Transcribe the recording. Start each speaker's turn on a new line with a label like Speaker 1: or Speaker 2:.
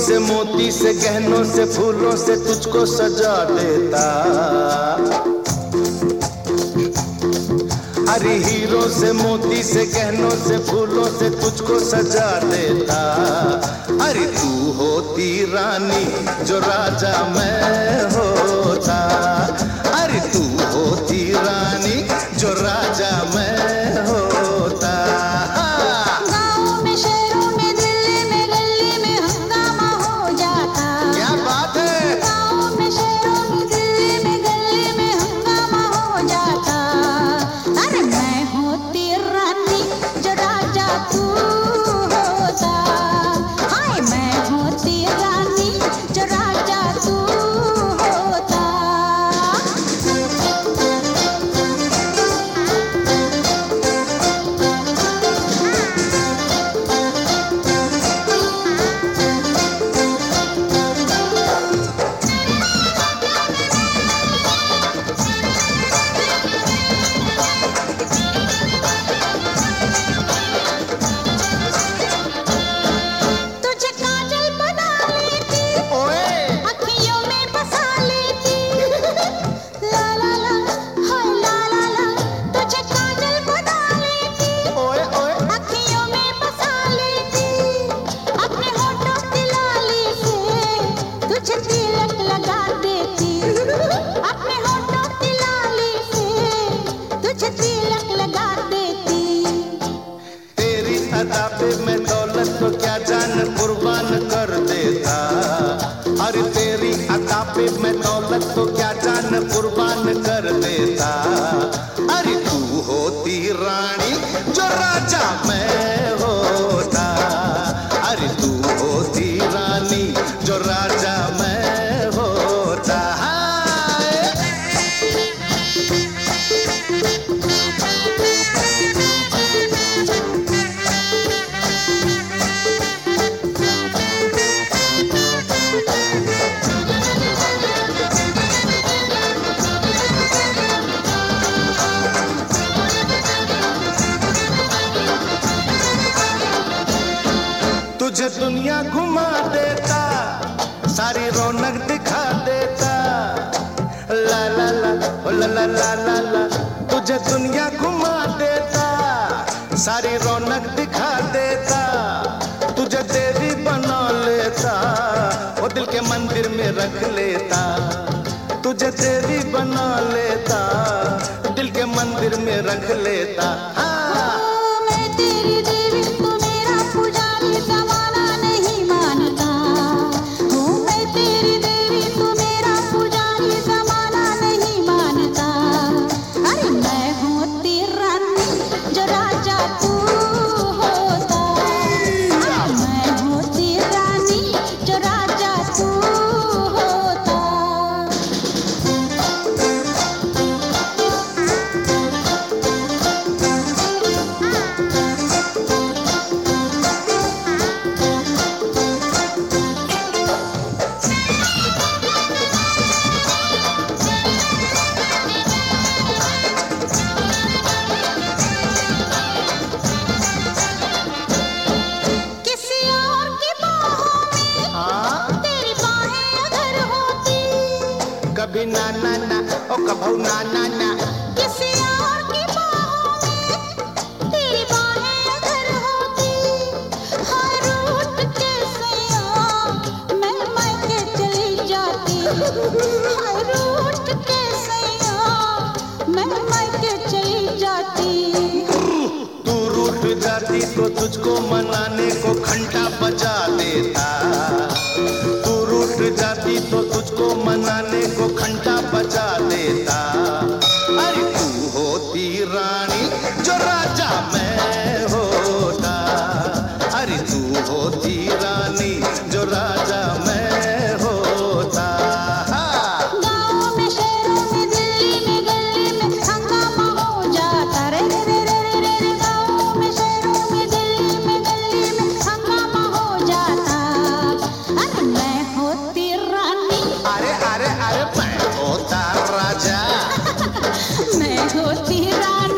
Speaker 1: से मोती से गहनों से फूलों से तुझको सजा देता। अरे हीरो से मोती से गहनों से फूलों से तुझको सजा देता। अरे तू होती रानी जो राजा मैं होता। अरे तू होती रानी जो राजा मैं होता।
Speaker 2: गाँव में शहरों में दिल्ली में गली में हंगामा हो जाता।
Speaker 1: क्या बात है।
Speaker 2: गाँव में शहरों में दिल्ली में गली में हंगामा हो जाता। अरे मैं होती रानी जो राजा तू होता। हाय मैं होती रानी जो राजा तू होता। तुझे काजल बना लेती, अखियों में बसा लेती। ला ला ला हाय ला ला ला। तुझे काजल बना लेती, अखियों में बसा लेती। अपने होठों की लाली से तुझे तिलक लगा देती। अपने होठों की लाली से तुझे तिलक लगा देती।
Speaker 1: तेरी अदा पे मैं दौलत को क्या जान कुर्बान कर देता। अरे तेरी अदा पे मैं दौलत को क्या जान कुर्बान कर देता। अरे तू होती रानी जो राजा मैं होता। अरे तू होती रानी जो राजा मैं होता। तुझे दुनिया घुमा देता, सारी रौनक दिखा देता। ला ला ला ओ ला ला ला ला ला। तुझे दुनिया घुमा देता, सारी रौनक दिखा देता। तुझे देवी बना लेता, वो दिल के मंदिर में रख लेता। तुझे देवी बना लेता, दिल के मंदिर में रख लेता।
Speaker 2: मैं तेरी देवी तू मेरा पुजारी जमाना नहीं मानता। हूँ मैं तेरी देवी तू मेरा पुजारी जमाना नहीं मानता। अरे मैं होती रानी जो राजा तू होता। मैं होती रानी जो राजा तू होता। किसी और की बाहों में तेरी बाहें अगर होती।
Speaker 1: कभी ना ना ना ओ कभू ना ना ना।
Speaker 2: किसी और की बाहों में तेरी बाहें अगर होती। हर रूठ के सैयां मैं मायके चली जाती। हर रूठ के सैयां मैं मायके चली जाती।
Speaker 1: तू रूठ जाती तो तुझको मनाने को घंटा बजा देता। तू रूठ जाती तो तुझको मनाने को घंटा बजा देता। अरे तू होती रानी जो राजा मैं होता। अरे तू होती रानी जो राजा मैं होता।
Speaker 2: गाँव में शहरों में दिल्ली में गली में हंगामा हो जाता। रे रे रे रे रे रे। गाँव में शहरों में दिल्ली में गली में हंगामा हो जाता। अरे मैं होती रानी।
Speaker 1: अरे अरे अरे मैं होता राजा।
Speaker 2: मैं होती रानी।